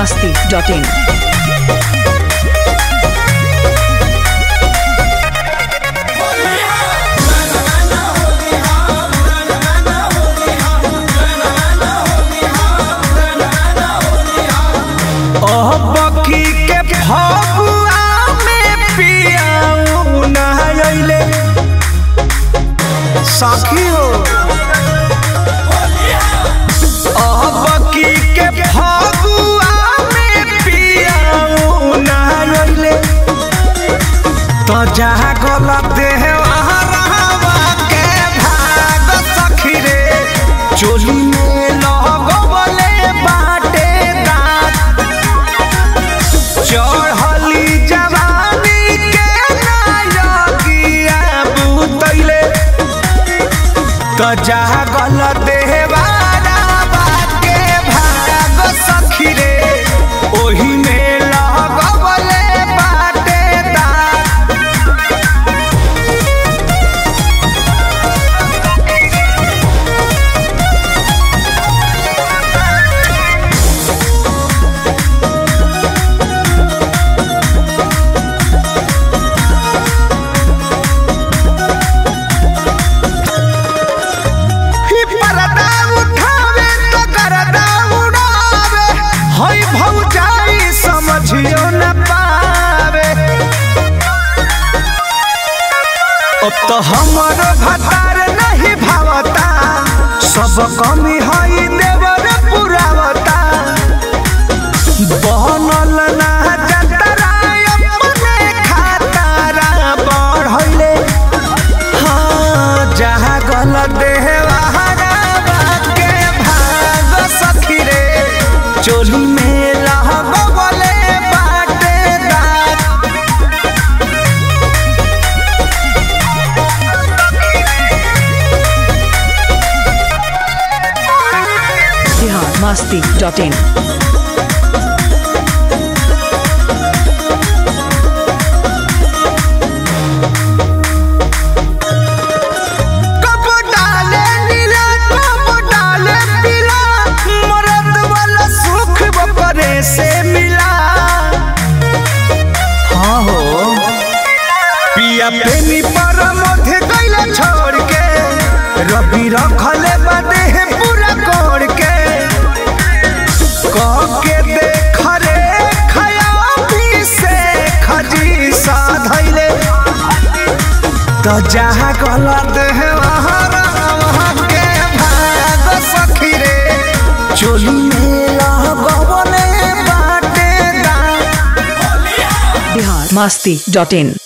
biharmasti.in साखी हो अबकी के फगुआ में पियाऊ नहाइले तो जहाँ गलत है वहाँ रहवा के भाग सखी रे चोली में लगवले बाटे दांत चढ़ली जवानी के नायकिया बुतैले तो जहाँ गलत वाला बाके भाग सखी रे ओही में लगवले बाटे दांत समझियो न पावे अब तो हमर भतार नहीं भावता सब कमी हई देवर पुरावता बनल ना जतरा अपने खातारा बढ़ले हाँ जहाँ गलत के भाग सखी रे चोली में biharmasti.in से मिला हाँ हो पिया प्रेमी पर मोधे गईला छोड़ के रवि रखले बदे है पूरा कोड़ के कह के देख रे खयाबी से खजी साधैले तो जहाँ गलत है वहाँ के भाग सखी रे चोली में लगवले biharmasti.in